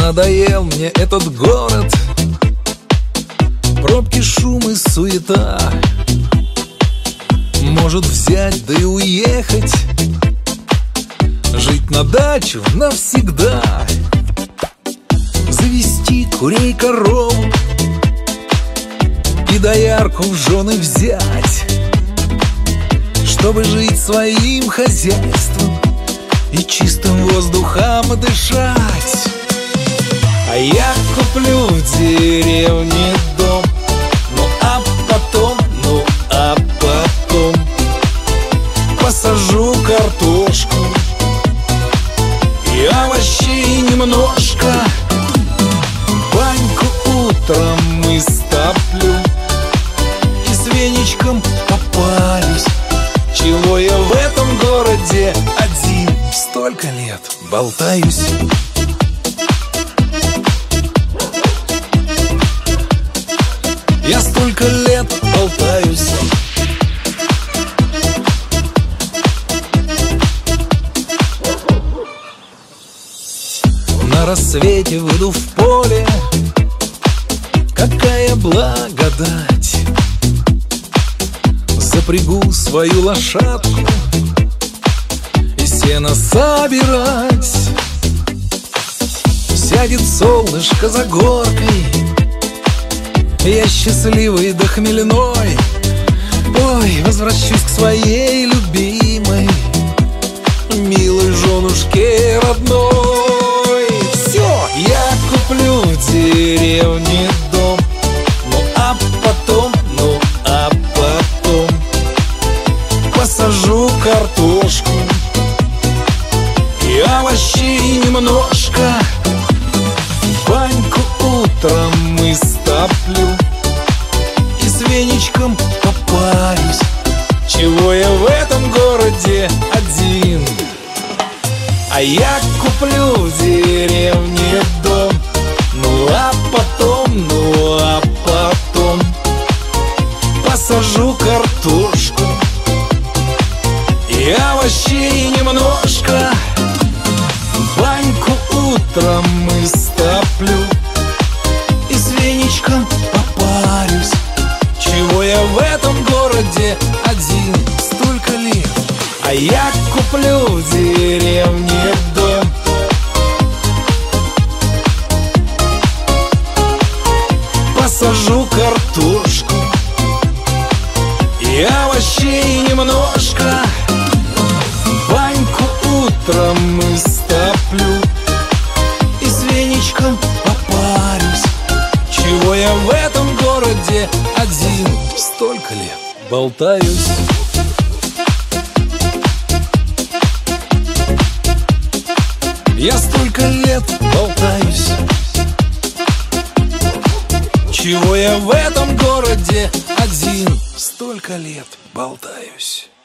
Надоел мне этот город, пробки, шум и суета. Может взять да и уехать, жить на дачу навсегда, завести курей, коров и доярку в жены взять, чтобы жить своим хозяйством и чистым воздухом дышать. А я куплю в деревне дом, ну а потом посажу картошку и овощей немножко. Баньку утром истоплю и с веничком попарюсь. Чего я в этом городе один столько лет болтаюсь? Я столько лет болтаюсь. На рассвете выйду в поле, какая благодать. Запрягу свою лошадку и сено собирать. Сядет солнышко за горкой, я счастливый да хмельной. Ой, возвращусь к своей любимой, милой женушке родной. Все, я куплю в деревне дом, ну а потом посажу картошку и овощей немножко. Баньку утром истоплю и с веничком попарюсь. Чего я в этом городе один? А я куплю в деревне дом, ну а потом посажу картошку и овощей немножко. Баньку утром истоплю и с веничком попарюсь. Чего я в этом городе один столько лет? А я куплю в деревне дом, посажу картошку и овощей немножко. Баньку утром истоплю и с веничком попарюсь. Чего я в этом городе один столько лет болтаюсь? Я столько лет болтаюсь. Чего я в этом городе один столько лет болтаюсь?